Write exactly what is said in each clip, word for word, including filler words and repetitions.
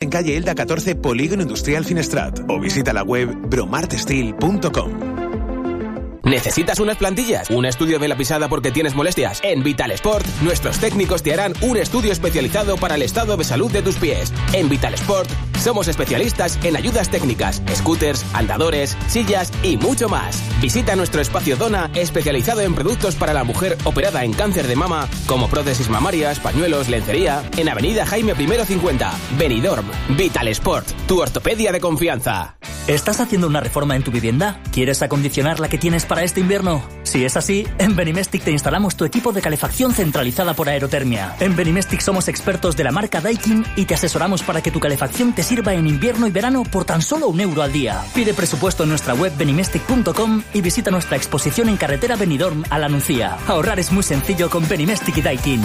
en calle Elda catorce, Polígono Industrial Finestrat. O visita la web bromartsteel punto com. ¿Necesitas unas plantillas? ¿Un estudio de la pisada porque tienes molestias? En Vital Sport, nuestros técnicos te harán un estudio especializado para el estado de salud de tus pies. En Vital Sport, somos especialistas en ayudas técnicas, scooters, andadores, sillas y mucho más. Visita nuestro espacio Dona, especializado en productos para la mujer operada en cáncer de mama, como prótesis mamarias, pañuelos, lencería, en Avenida Jaime I cincuenta, Benidorm. Vital Sport, tu ortopedia de confianza. ¿Estás haciendo una reforma en tu vivienda? ¿Quieres acondicionar la que tienes para este invierno? Si es así, en Benimestic te instalamos tu equipo de calefacción centralizada por aerotermia. En Benimestic somos expertos de la marca Daikin y te asesoramos para que tu calefacción te sirva en invierno y verano por tan solo un euro al día. Pide presupuesto en nuestra web benimestic punto com y visita nuestra exposición en carretera Benidorm a La Nucía. Ahorrar es muy sencillo con Benimestic y Daikin.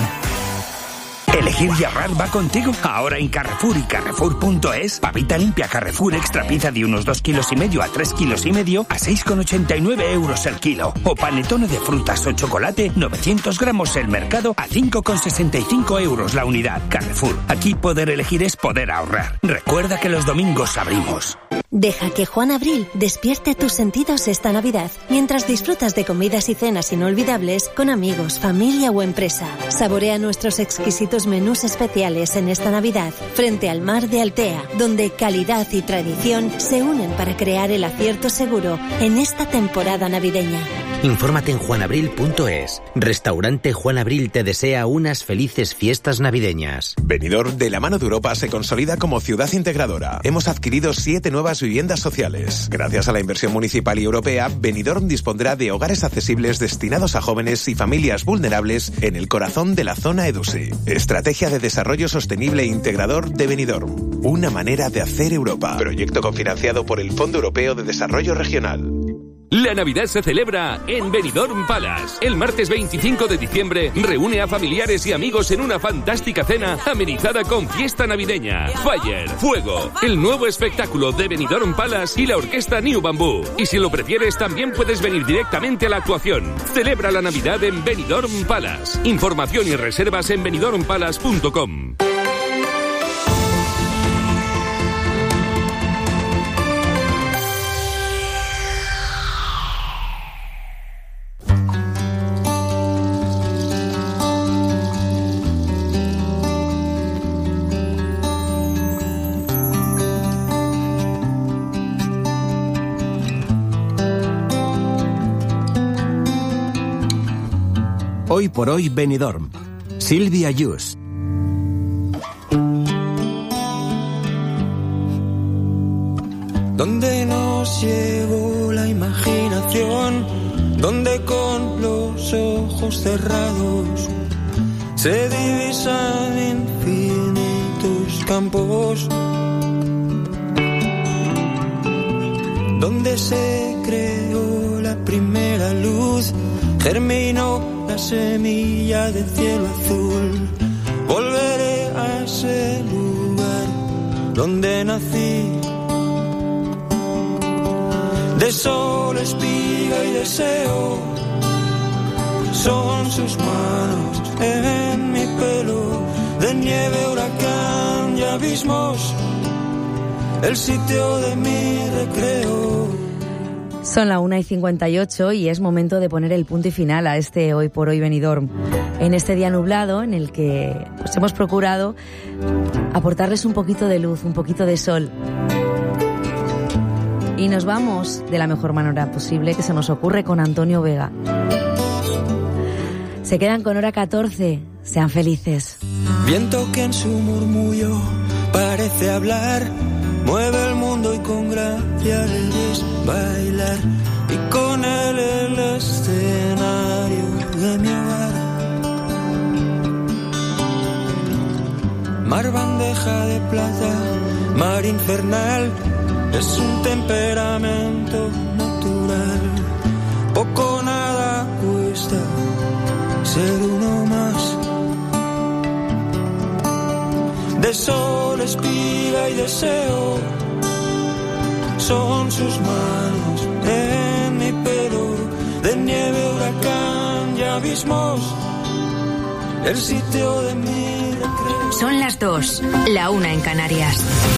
Elegir y ahorrar va contigo. Ahora en Carrefour y Carrefour punto es, pavita limpia Carrefour extra pizza de unos dos kilos y medio a tres kilos y medio a seis con ochenta y nueve euros el kilo. O panetone de frutas o chocolate, novecientos gramos el mercado a cinco con sesenta y cinco euros la unidad. Carrefour, aquí poder elegir es poder ahorrar. Recuerda que los domingos abrimos. Deja que Juan Abril despierte tus sentidos esta Navidad, mientras disfrutas de comidas y cenas inolvidables con amigos, familia o empresa. Saborea nuestros exquisitos menús especiales en esta Navidad, frente al mar de Altea, donde calidad y tradición se unen para crear el acierto seguro en esta temporada navideña. Infórmate en juan abril punto es. Restaurante Juan Abril te desea unas felices fiestas navideñas. Benidorm, de la mano de Europa, se consolida como ciudad integradora. Hemos adquirido siete nuevas viviendas sociales. Gracias a la inversión municipal y europea, Benidorm dispondrá de hogares accesibles destinados a jóvenes y familias vulnerables en el corazón de la zona EDUSI. Estrategia de Desarrollo Sostenible e Integrador de Benidorm. Una manera de hacer Europa. Proyecto cofinanciado por el Fondo Europeo de Desarrollo Regional. La Navidad se celebra en Benidorm Palace. El martes veinticinco de diciembre reúne a familiares y amigos en una fantástica cena amenizada con fiesta navideña. Fire, Fuego, el nuevo espectáculo de Benidorm Palace y la orquesta New Bamboo. Y si lo prefieres, también puedes venir directamente a la actuación. Celebra la Navidad en Benidorm Palace. Información y reservas en benidorm palace punto com. Hoy por hoy Benidorm. Silvia Yus. Donde nos llevó la imaginación, donde con los ojos cerrados se divisan infinitos campos, donde se creó la primera luz, germinó la semilla del cielo azul. Volveré a ese lugar donde nací. De sol, espiga y deseo son sus manos en mi pelo. De nieve, huracán y abismos, el sitio de mi recreo. Son la una y cincuenta y ocho y es momento de poner el punto y final a este Hoy por Hoy Benidorm. En este día nublado en el que pues, hemos procurado aportarles un poquito de luz, un poquito de sol. Y nos vamos de la mejor manera posible que se nos ocurre con Antonio Vega. Se quedan con hora catorce. Sean felices. Viento que en su murmullo parece hablar, mueve el mundo y con gracia le des bailar, y con él el escenario de mi hogar. Mar bandeja de plata, mar infernal, es un temperamento natural. Poco nada cuesta ser uno más. De sol, espiga y deseo son sus manos en mi pelo. De nieve, huracán y abismos, el sitio de mi recreo. Son las dos, la una en Canarias.